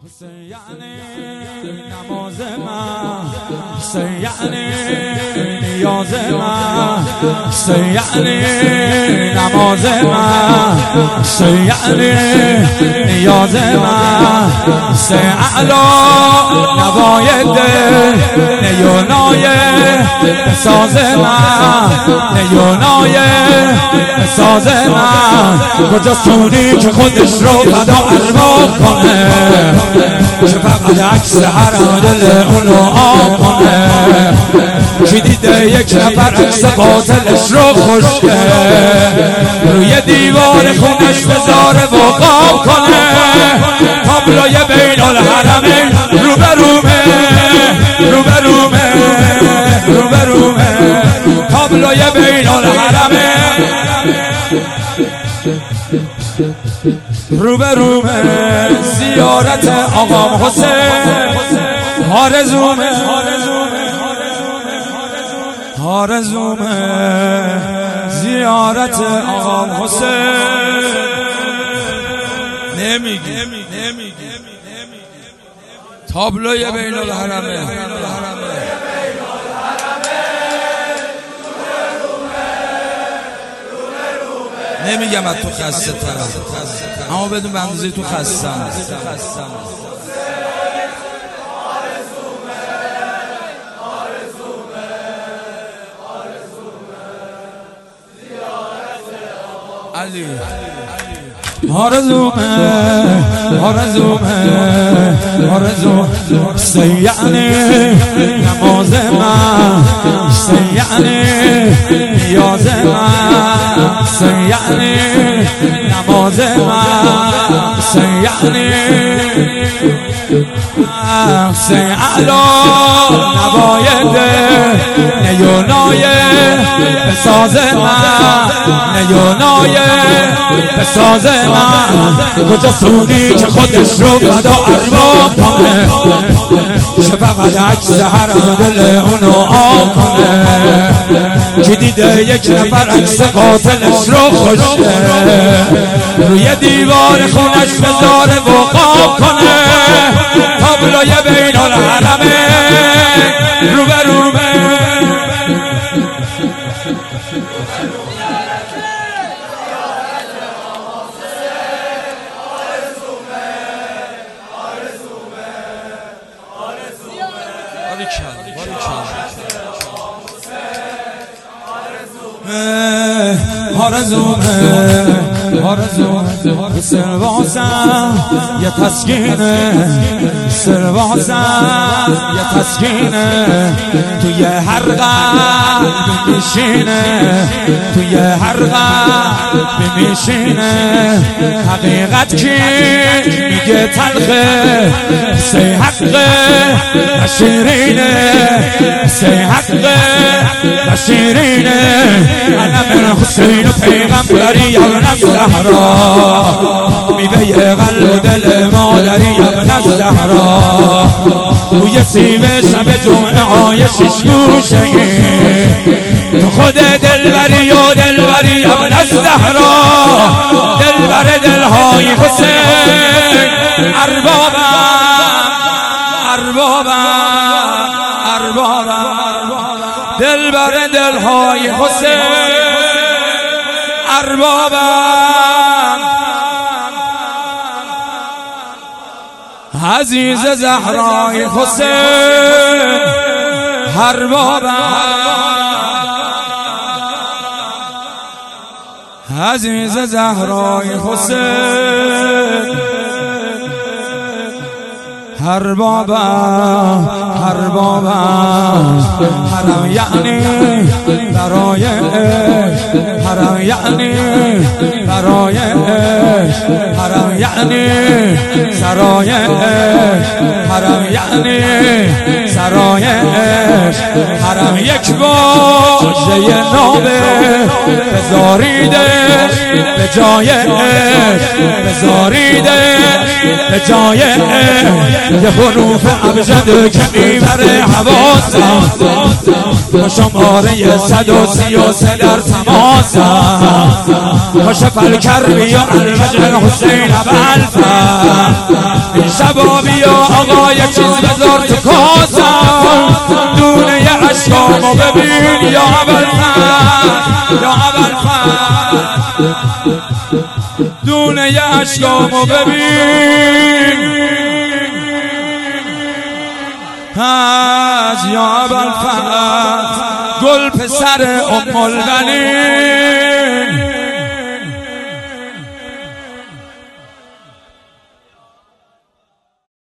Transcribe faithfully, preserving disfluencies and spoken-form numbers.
یعنی نماز من، یعنی نیاز من، یعنی نماز من، یعنی نیاز من، اعلا نوای دل نیونای ساز من، نیونای ساز من. کجا سونی که خودش رو فدا ارباب کنه، که فقط عکس حرم دل اونو آب کنه. کی دیده یک نفر عکس باطلش رو خوشگه، روی دیوار خونش بذاره و قاب کنه. تابلوی بین الحرمین روبرومه، روبرومه، روبرومه. تابلوی بین الحرمین روبرومه. زیارت آقام حسین آرزومه، آرزومه. زیارت آقام حسین نمیگی تابلوی بین الحرمین نمیگم از تو خسته ترم، اما بدون به اندازه تو خستم. علی آرزومه، آرزومه، آرزومه. یعنی نماز من، یعنی نیاز من، یعنی نماز من، یعنی اعلا نوای دل نیونای بساز من، نیونای بساز من. کجا سونی که خودش رو فدا ارباب کنه، که فقط عکس حرم دل اونو آب کنه. کی دیده یک نفر عکس قاتلش رو خوشگه، روی دیوار خونش بذاره و قاب کنه. تابلوی بین الحرمین روبرومه. آرزومه، آرزومه. سرواسم یه تسکینه، سرواسم یه تسکینه. توی هر قلب میشینه، توی هر قلب میشینه. حقیقت کی میگه تلخه، سی حقه و شیرینه، سی حقه و شیرینه. علم حسین و پیغمبری ابن الزهرا، میوه قلب و دل مادری ابن الزهرا. روی سیب شب جمعه های شش گوشگی، تو خود دلبری و دلبری ابن الزهرا. دلبر دلهای حسین اربابم، اربابم، اربابم. دلبر دلهای حسین اربابم. عزیز زهرای حسین اربابم، عزیز زهرای حسین اربابم، اربابم. حرم یعنی برای عشق، حرم یعنی برای عشق، حرم یعنی سرای عشق، حرم یعنی سرای عشق. حرم یک بار مجده نامه بذاریده به جای بذاریده به جای یه حروف ابجد که میبره حواسم با شماره صد و سی و سه در تماسم کاش فلکر بیا الفجر حسین ابوالفضل این شبا بیا آقا یه چیز بذار تو کاسم دونه یه عشقامو ببین یا ابوالفضل یا ابوالفضل دونه یه عشقامو ببین از یا ابوالفضل گل پسر ام البنین